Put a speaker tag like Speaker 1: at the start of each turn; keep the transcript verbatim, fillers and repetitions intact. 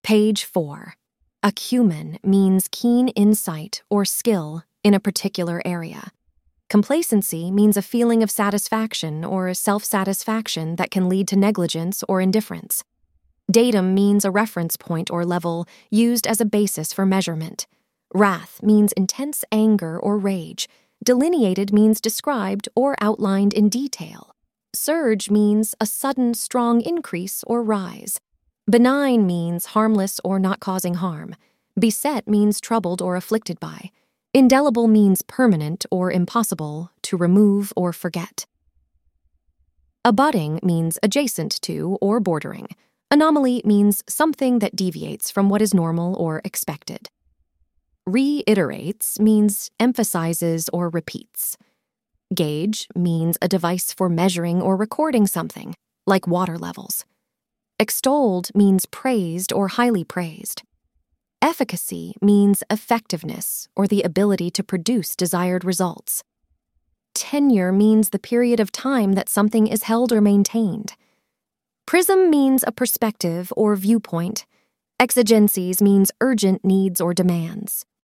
Speaker 1: Page four. Acumen means keen insight or skill in a particular area. Complacency means a feeling of satisfaction or self-satisfaction that can lead to negligence or indifference. Datum means a reference point or level used as a basis for measurement. Wrath means intense anger or rage. Delineated means described or outlined in detail. Surge means a sudden, strong increase or rise. Benign means harmless or not causing harm. Beset means troubled or afflicted by. Indelible means permanent or impossible to remove or forget. Abutting means adjacent to or bordering. Anomaly means something that deviates from what is normal or expected. Reiterates means emphasizes or repeats. Gauge means a device for measuring or recording something, like water levels. Extolled means praised or highly praised. Efficacy means effectiveness or the ability to produce desired results. Tenure means the period of time that something is held or maintained. Prism means a perspective or viewpoint. Exigencies means urgent needs or demands.